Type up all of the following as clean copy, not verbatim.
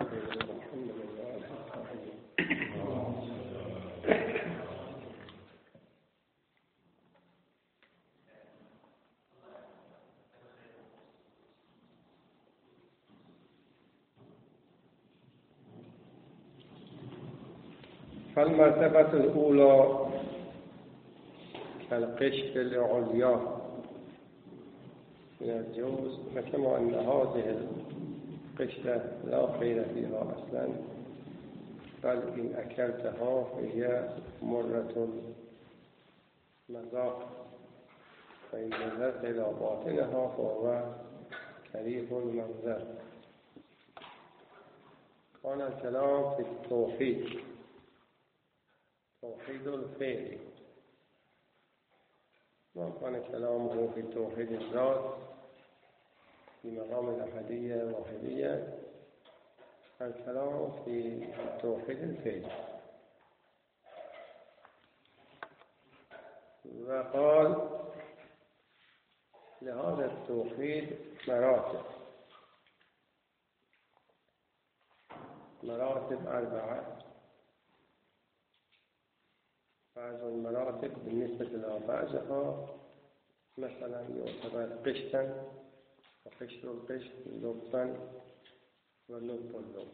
فالمرتبة الأولى كالقشر العليا من الجوز، فكما أن هذه القشرة لا خير فيها أصلا، بل إن أكلتها فهي مرة مذاق، فإن نظرت إلى باطنها فهو كريه المنظر. كان الكلام في التوحيد، توحيد الفعل، ما كان كلامه في توحيد الذات في مقام الأحدية الواحدية، الكلام في توحيد الفعل. وقال لهذا التوحيد مراتب أربعة. بعض المراتب بالنسبة إلى بعضها مثلا يعتبر قشرا، وقشر القشر لبا ولب اللب.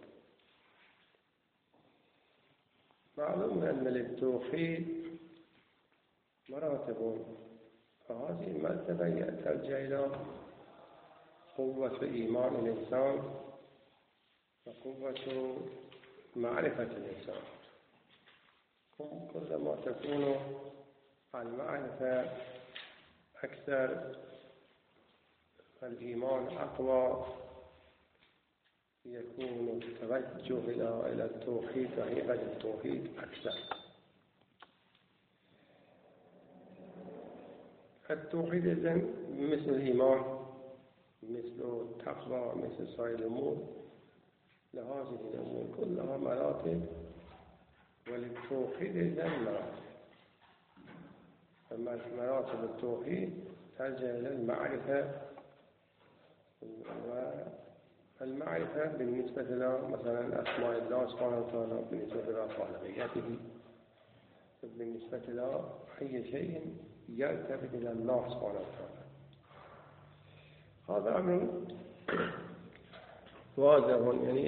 معلوم أن للتوحيد مراتب، فهذه المرتبة يرجع إلى قوة إيمان الإنسان وقوة معرفة الإنسان. كلما تكون المعرفة أكثر، الإيمان أقوى، يكون التوجه إلى التوحيد وحقيقة التوحيد أكثر. التوحيد إذن مثل الإيمان، مثل التقوى، مثل سائر الأمور، لهذه الأمور كلها مراتب، وللتوحيد إذن مراتب. أما مراتب التوحيد ترجع إلى المعرفة، والمعرفة بالنسبة إلى مثلا أسماء الله سبحانه وتعالى، بالنسبة إلى خالقيته، بالنسبة إلى أي شيء يرتبط إلى الله سبحانه وتعالى. هذا أمر واضح، يعني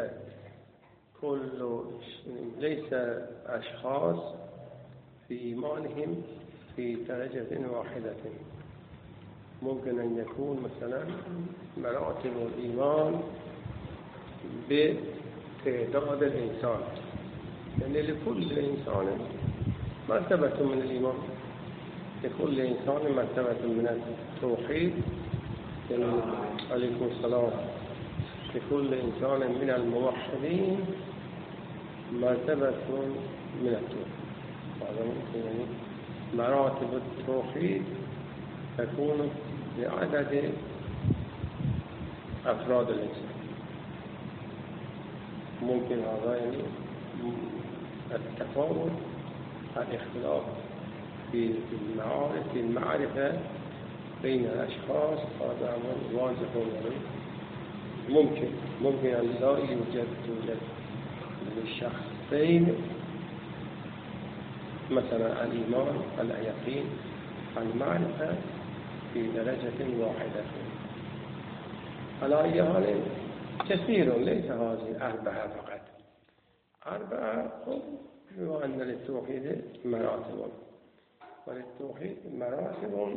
ليس أشخاص في إيمانهم في درجة واحدة. ممكن أن يكون مثلا مراتب الإيمان بتعداد الإنسان، يعني لكل إنسان مرتبة من الإيمان، لكل إنسان مرتبة من التوحيد، يعني عليكم السلام، لكل إنسان من الموحدين مرتبة من التوحيد. هذا ممكن، يعني مراتب التوحيد تكون بعدد أفراد الإنسان. ممكن هذا يعني التفاوت، الاختلاف في المعرفة بين الأشخاص، هذا أمر واضح ممكن أن لا يوجد للشخصين مثلا الإيمان، اليقين، المعرفة في درجة واحدة. على أي حال كثير، ليس هذه أربعة فقط، أربعة، بما أن للتوحيد مراتب، وللتوحيد مراتب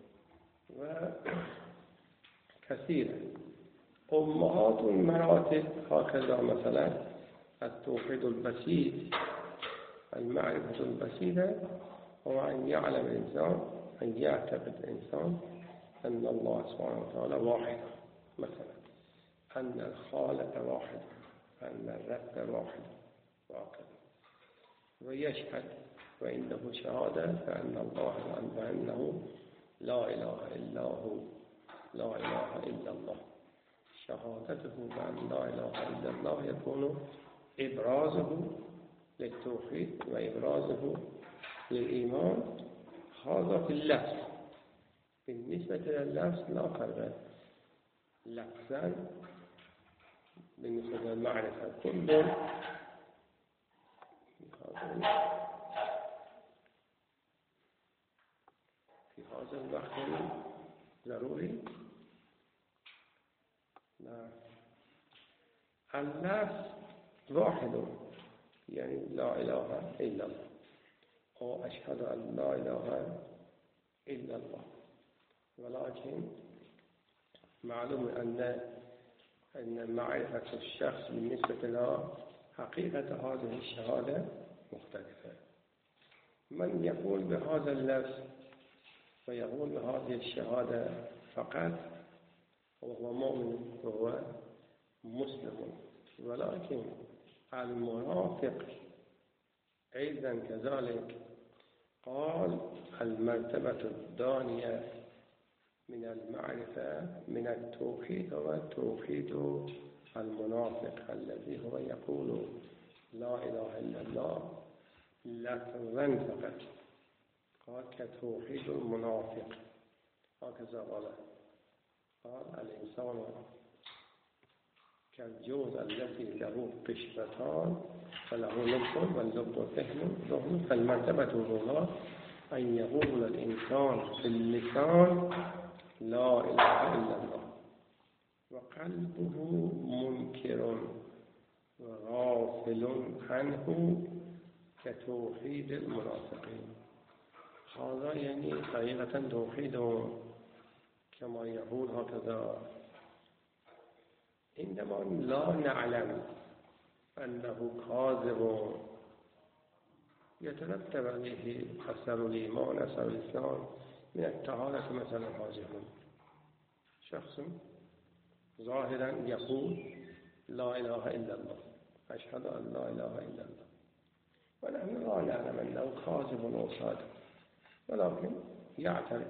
وكثيرة. أمهات المراتب هكذا مثلا التوحيد البسيط، المعرفة البسيطة، هو أن يعلم الإنسان، أن يعتقد الإنسان أن الله سبحانه وتعالى واحد، مثلا أن الخالق واحد، أن الرب واحد، وهكذا. ويشهد وعنده شهادة فأنه لا إله إلا هو، لا إله إلا الله. شهادته بأن لا إله إلا الله يكون إبرازه للتوحيد وإبرازه للإيمان. هذا في اللفظ. بالنسبة لللفظ لا فرق، لفظا بالنسبة للمعرفة كل في هذا الوقت ضروري لا اللفظ واحد يعني لا إله إلا الله أو أشهد أن لا إله إلا الله، ولكن معلوم أن معرفة الشخص بالنسبة له حقيقة هذه الشهادة مختلفة. من يقول بهذا اللفظ ويقول بهذه الشهادة فقط وهو مؤمن وهو مسلم، ولكن المنافق أيضا كذلك قال المرتبة الثانية من المعرفة من التوحيد هو توحيد المنافق الذي هو يقول لا إله إلا الله لفظا فقط، قال كتوحيد المنافق هكذا قال الإنسان كالجوز التي له قشرتان فله لب واللب فهم فالمرتبة الأولى أن يقول الإنسان باللسان لا إله إلا الله وقلبه منكر وغافل عنه كتوحيد المنافقين. هذا يعني حقيقة توحيد كما يقول هكذا. عندما لا نعلم أنه كاذب يترتب عليه أثر الإيمان أثر الإسلام من الطهارة مثلا هاجم شخص ظاهرا يقول لا إله إلا الله أشهد أن لا إله إلا الله ونحن لا نعلم أنه كاذب أو صادق، ولكن يعترف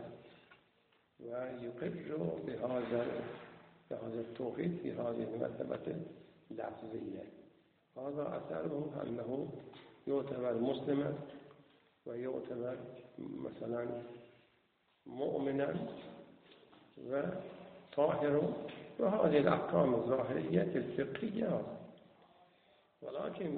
ويقر بهذا التوحيد في هذه المرتبة اللفظية. هذا أثره أنه يعتبر مسلما ويعتبر مثلا مؤمنا وطاهر وهذه الأحكام الظاهرية الفقهية، ولكن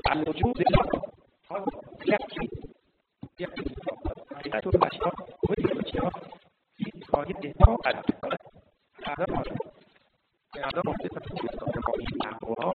عن وجود الحق هذا يكفي حقيقة الأشياء والأشياء في قاعدتها الأدلة هذا ما هذا ما تفسير القرآن الأقوى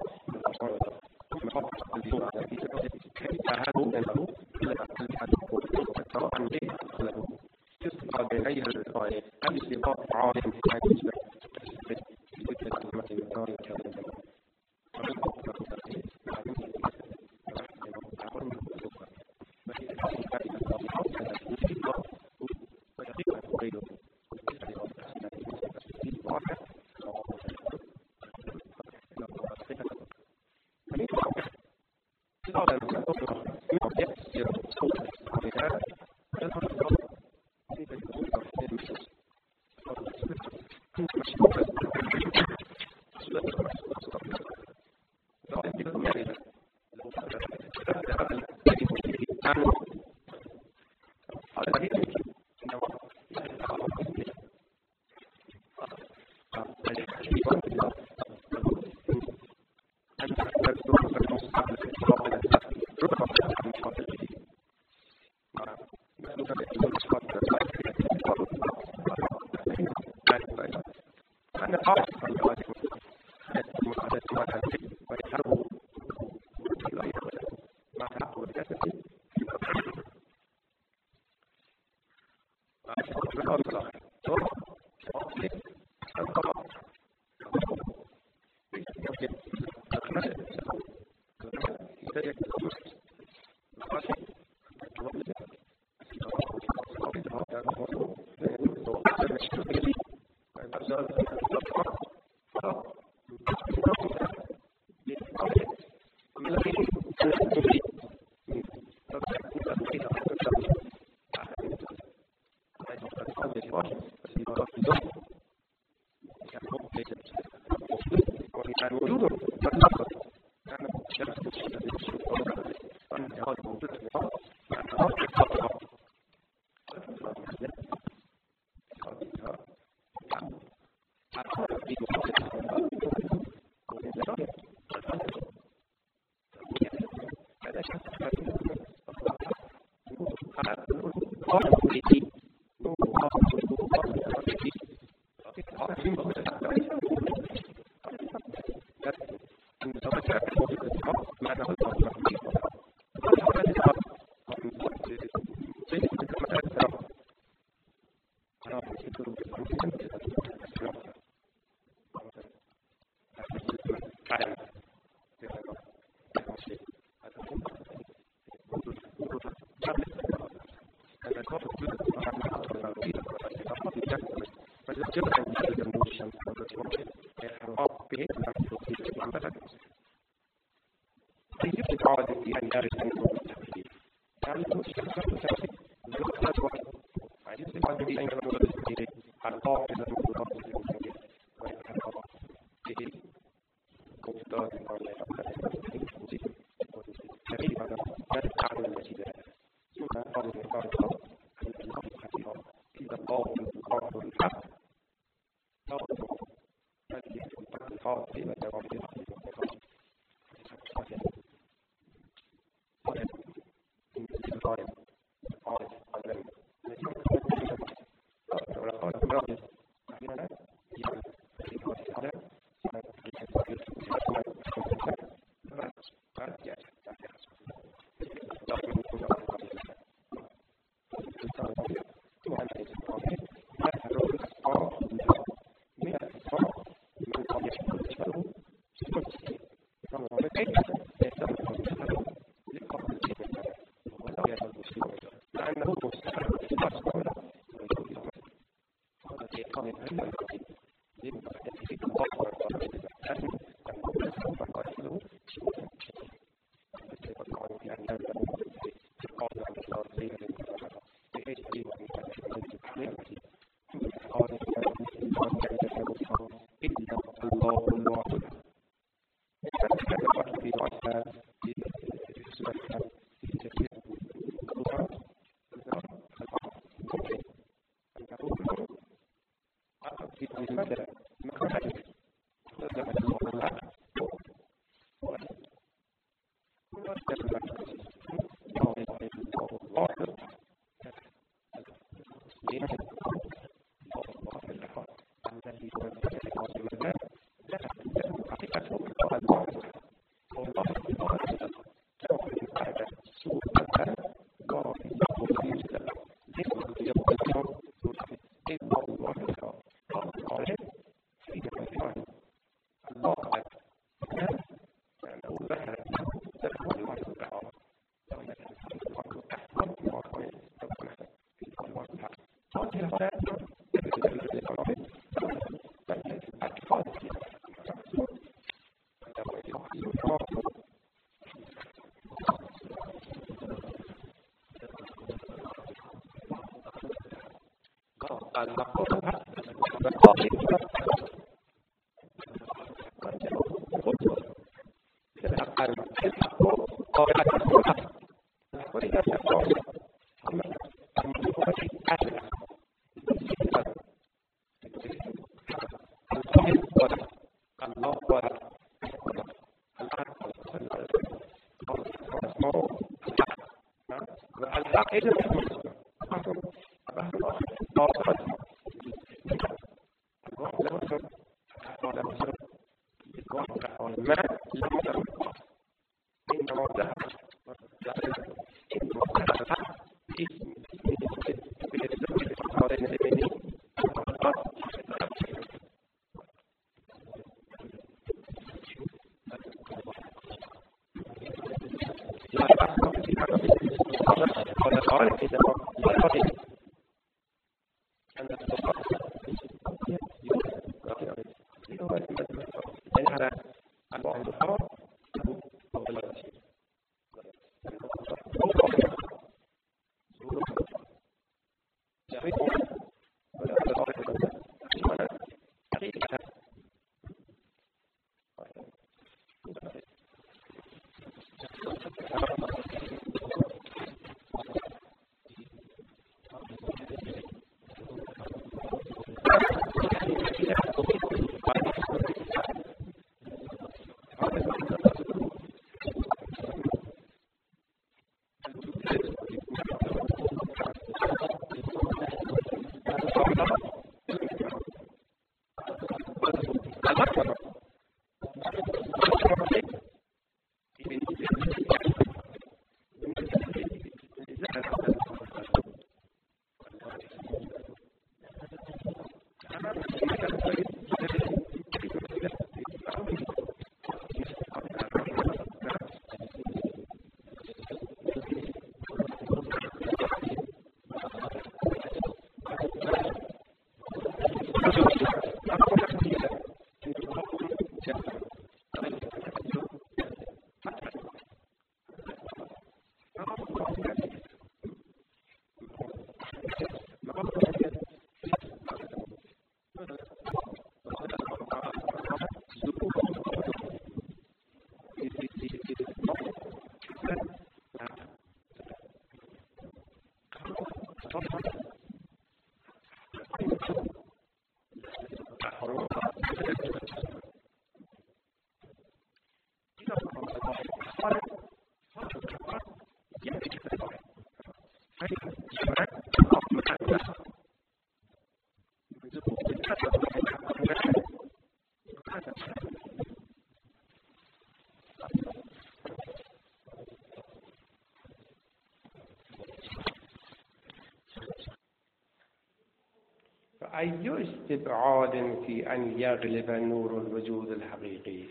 أي استبعاد في أن يغلب نور الوجود الحقيقي؟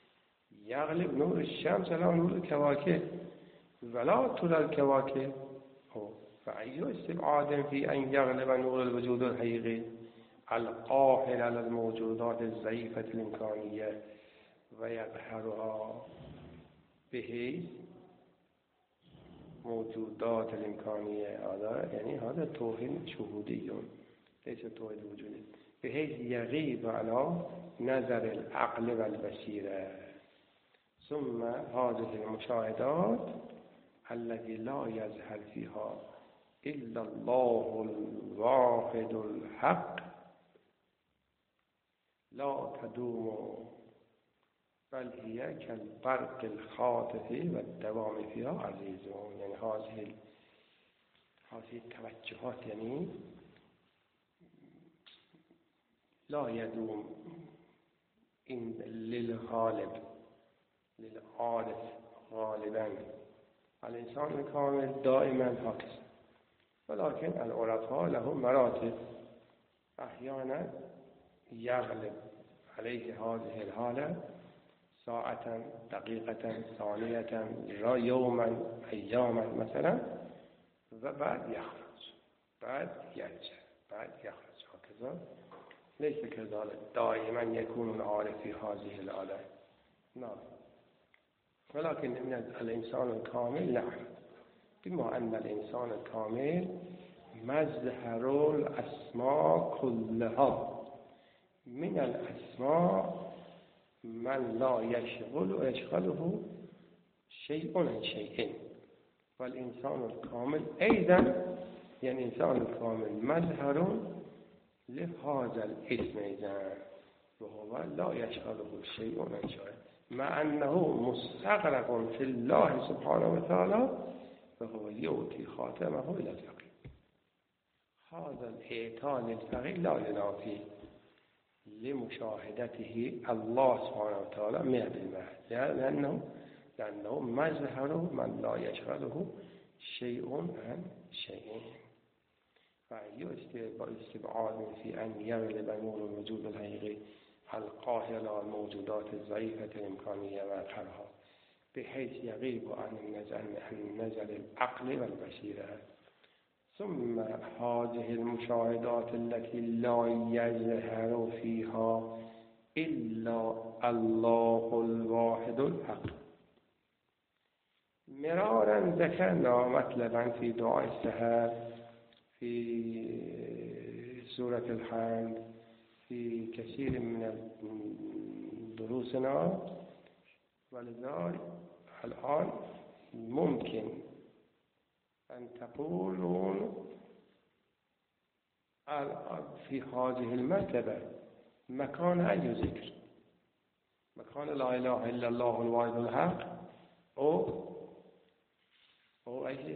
يغلب نور الشمس على نور الكواكب ولا طول الكواكب. فأي استبعاد في أن يغلب نور الوجود الحقيقي القاهر على الموجودات الضعيفة الإمكانية ويقهرها به موجودات الإمكانية. هذا يعني هذا توهين شهودي ليس توهين وجودي، بحيث يغيب على نظر العقل والبصيرة. ثم هذه المشاهدات التي لا يظهر فيها إلا الله الواحد الحق لا تدوم بل هي كالبرق الخاطف والدوام فيها عزيزون. يعني هذه التوجهات يعني لا يدوم إن للغالب للعارف غالبا. الإنسان الكامل دائما هكذا، ولكن العرفاء لهم مراتب. أحيانا يغلب عليه هذه الحالة ساعة، دقيقة، ثانية، يوما، أياما مثلا، وبعد يخرج، بعد يرجع، بعد يخرج، هكذا. ليس كذلك دائما يكون العارف في هذه الحالة، نعم. ولكن إن الإنسان الكامل نعم، بما أن الإنسان الكامل مظهر الأسماء كلها. من الأسماء من لا يشغله شيء عن شيء، والإنسان الكامل أيضا يعني الإنسان الكامل مظهر لهذا الاسم أيضا، وهو لا يشغله شيء عن شيء، مع أنه مستغرق في الله سبحانه وتعالى، فهو يؤتي خاتمه إلى الفقير. هذا الإعطاء للفقير لا ينافي لمشاهدته الله سبحانه وتعالى 100%، لأنه مظهر من لا يشغله شيء عن شيء. فأي استبعاد في أن يغلب نور الوجود الحقيقي القاهر على الموجودات الضعيفة الإمكانية وأثرها، بحيث يغيب عن النظر العقل والبصيرة. ثم هذه المشاهدات التي لا يظهر فيها إلا الله الواحد الحق. مرارا ذكرنا مطلبا في دعاء السحر، في سورة الحمد، في كثير من دروسنا، ولذلك الآن ممكن أن تقولون في هذه المرتبة مكان أي ذكر؟ مكان لا إله إلا الله الواحد الحق أو أي؟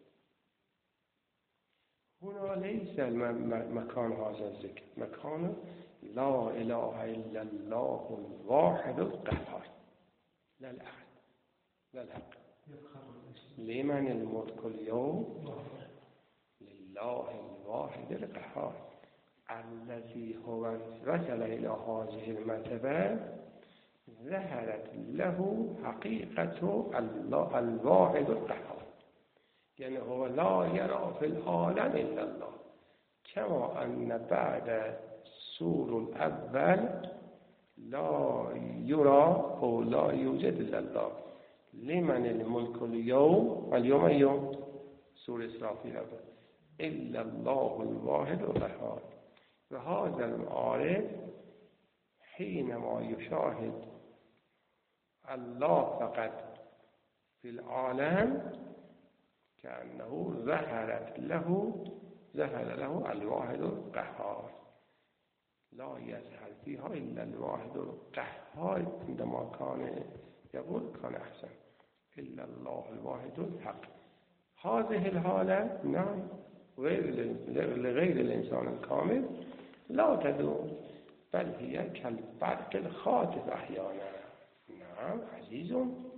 هنا ليس مكان هذا الذكر، مكان لا إله إلا الله الواحد القهار، لا الأحد، لا الحق. لمن الملك اليوم؟ لله الواحد القهار، الذي هو وصل إلى هذه المرتبة ظهرت له حقيقة الله الواحد القهار. يعني هو لا يرى في العالم إلا الله، كما أن بعد سور الأول لا يرى أو لا يوجد إلا الله. لمن الملك اليوم؟ اليوم سور إسرافيل إلا الله الواحد القهار. وهذا العارف حينما يشاهد الله فقط في العالم كأنه ظهر له الواحد القهار، لا يظهر فيها إلا الواحد القهار. عندما كان يقول كان أحسن، إلا الله الواحد الحق. هذه الحالة نعم لغير الإنسان الكامل لا تدوم، بل هي كالبرق الخاطف أحيانا، نعم عزيز،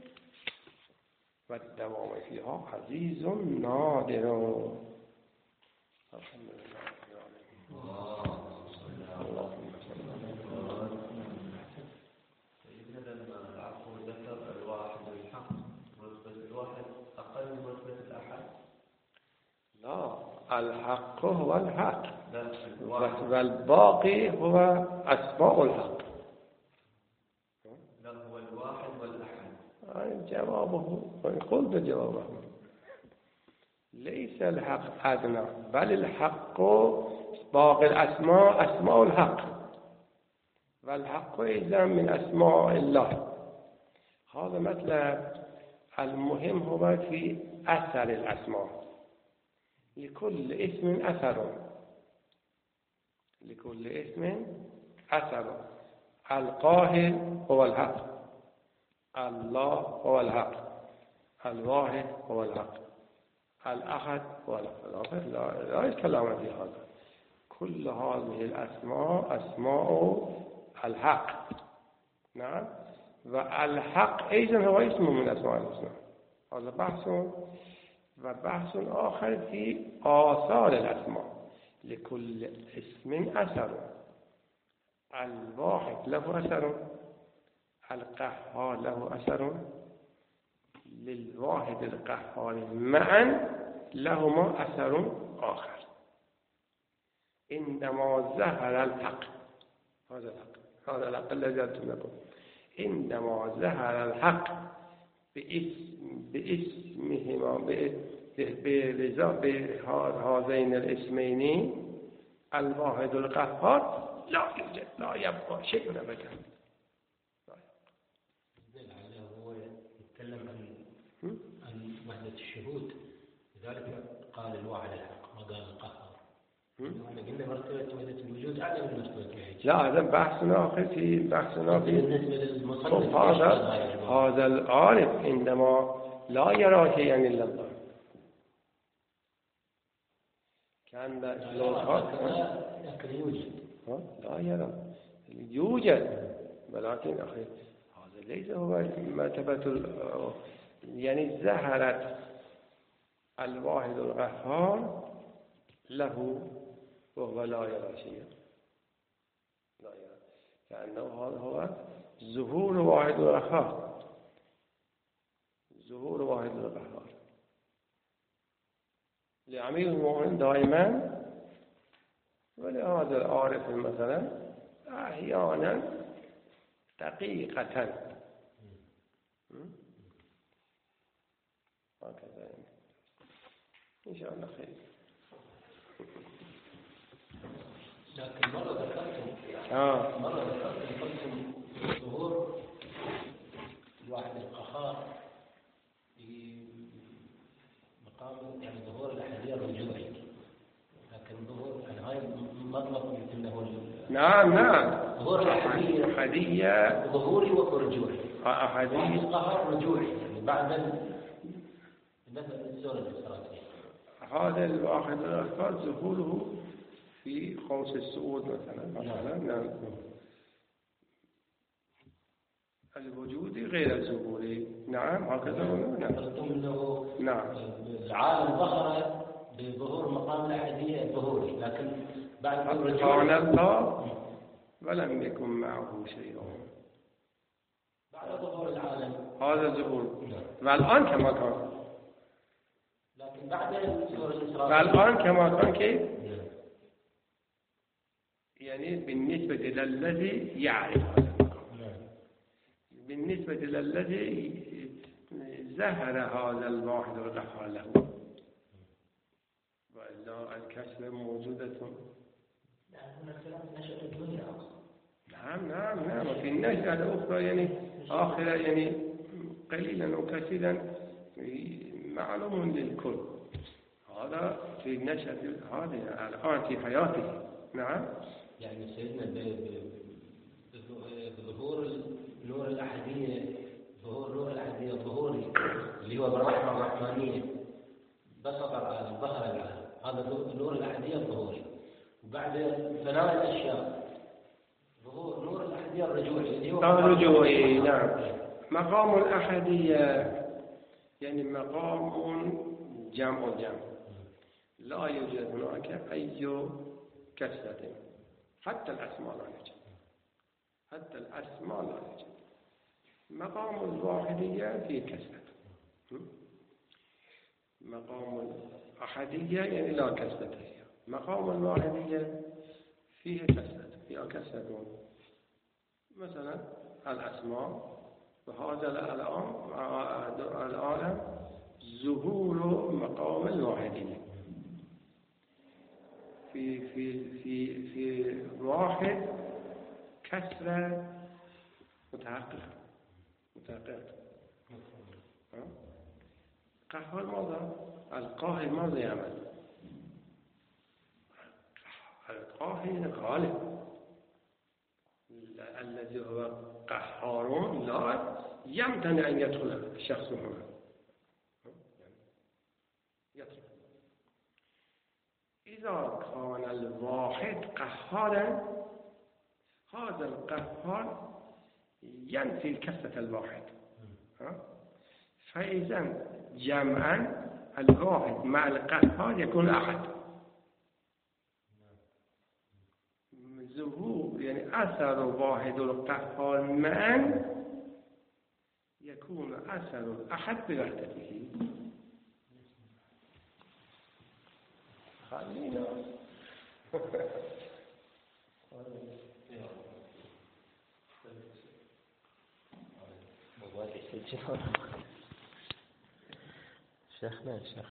والدوام فيها عزيز نادر. الحمد لله رب العالمين. اللهم صل على سيدنا لما العفو ذكر الواحد الحق، رتبة الواحد أقل من رتبة الأحد؟ لا، الحق هو الحق، والباقي هو أسماء الحق. لا، هو الواحد والأحد. جوابه قلت جوابه ليس الحق أدنى، بل الحق باقي الأسماء أسماء الحق، والحق إذا من أسماء الله. هذا مطلب. المهم هو في أثر الأسماء، لكل اسم أثر، لكل اسم أثر. القاهر هو الحق، الله هو الحق، الواحد هو الحق، الأحد هو الحق. لا يتكلم في هذا. كل هذه الأسماء أسماء الحق. نعم. والحق أيضا هو اسم من أسماء الحسنى. هذا بحث. وبحث آخر في آثار الأسماء. لكل اسم أثر. الواحد له أثر، القهار له أثر، للواحد القهار معا لهما أثر آخر. عندما ظهر الحق، هذا الحق الذي أنتم لكم، عندما ظهر الحق باسمهما بهذين الاسمين الواحد القهار، لا يوجد، لا يبقى شيء أبدا. هو يتكلم عن وحدة الشهود، لذلك قال الواحد الحق ما قال القهار. احنا قلنا مرتبة وحدة الوجود أعلى من مرتبة الوحيد. لا، هذا بحثنا آخر في بحثنا في بالنسبة للمصنف هذا العارف عندما لا يرى شيئا إلا الله كان لكن يوجد، لا يرى، يوجد، ولكن أخي هذا ليس هو مرتبة يعني ظهرت الواحد القهار له وهو لا يرى شيئا، لا يرى، لأنه هذا هو ظهور واحد القهار، ظهور واحد القهار. لأمير المؤمنين دائما ولهذا العارف مثلا أحيانا دقيقة هكذا إن شاء الله خير. لكن مرة ذكرتم ظهور الواحد القهار في مقام يعني ظهور الأحادية الرجوعي، لكن ظهور يعني هاي مطلب يمكن له نعم ظهور الأحادية ظهوري ورجوعي. أحادية القهار رجوعي يعني بعد مثل السورة الإسرائيلية. هذا الواحد القهار ظهوره في قوس السعود مثلا. نعم. الوجود غير الظهوري. نعم هكذا. نعم. العالم ظهر بظهور مقام الأحادية الظهوري، لكن بعد كان الله ولم يكن معه شيء. بعد ظهور العالم هذا ظهور. والآن كما كان. لكن بعد سورة الإسراء. والآن كما كان كيف؟ يعني بالنسبة للذي يعرف هذا المقام، بالنسبة للذي ظهر هذا الواحد القهار له، وإلا الكسر موجودة. نعم وفي النشأة الأخرى يعني آخرة يعني قليلا وكثيرا معلوم للكل. هذا في النشأة هذه الآن في حياته. نعم. يعني سيدنا بظهور نور الأحادية، ظهور نور الأحادية الظهوري اللي هو بالرحمة الرحمانية بسط العالم، ظهر العالم، هذا نور الأحادية الظهوري. وبعد فناء الأشياء ظهور نور الأحادية الرجوعي اللي هو الرجوعي. نعم. مقام الأحادية يعني مقام جمع، لا يوجد هناك أي كسرة، حتى الأسماء لا يوجد. مقام الواحدية فيه كسرة، مقام الأحدية يعني لا كسرة فيها. مقام الواحدية فيه كسرة، مثلا الأسماء، وهذا الآن ظهور مقام الواحدية في واحد كسرة متحققة. قهر ماذا؟ القاهر ماذا يعمل؟ القاهر غالب، الذي هو قهار لا يمتنع أن يدخل الشخص هنا يدخل. إذا كان الواحد قهارا هذا القهار ينفي كفة الواحد، فإذا جمعا الواحد مع القهار يكون أحد. ظهور يعني أثر واحد القهار معا يكون أثر الأحد بوحدته. خلينا شيخنا